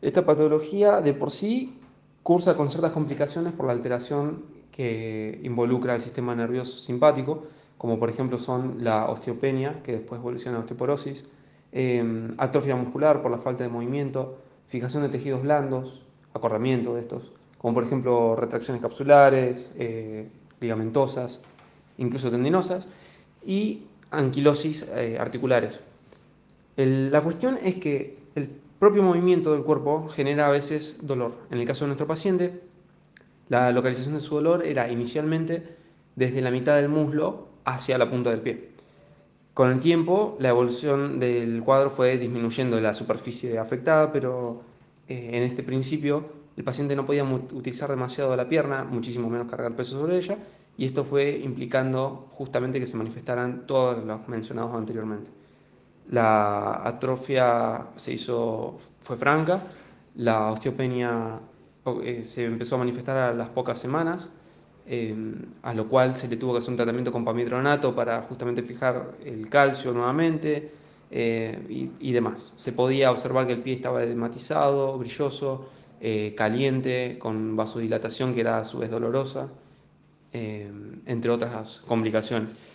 Esta patología de por sí cursa con ciertas complicaciones por la alteración que involucra el sistema nervioso simpático, como por ejemplo son la osteopenia, que después evoluciona a osteoporosis, atrofia muscular por la falta de movimiento, fijación de tejidos blandos, acorramiento de estos, como por ejemplo retracciones capsulares, ligamentosas, incluso tendinosas, y anquilosis articulares. La cuestión es que el propio movimiento del cuerpo genera a veces dolor. En el caso de nuestro paciente, la localización de su dolor era inicialmente desde la mitad del muslo hacia la punta del pie. Con el tiempo, la evolución del cuadro fue disminuyendo la superficie afectada, pero en este principio el paciente no podía utilizar demasiado la pierna, muchísimo menos cargar peso sobre ella, y esto fue implicando justamente que se manifestaran todos los mencionados anteriormente. La atrofia fue franca, la osteopenia se empezó a manifestar a las pocas semanas, eh, a lo cual se le tuvo que hacer un tratamiento con pamidronato para justamente fijar el calcio nuevamente y demás. Se podía observar que el pie estaba edematizado, brilloso, caliente, con vasodilatación que era a su vez dolorosa, entre otras complicaciones.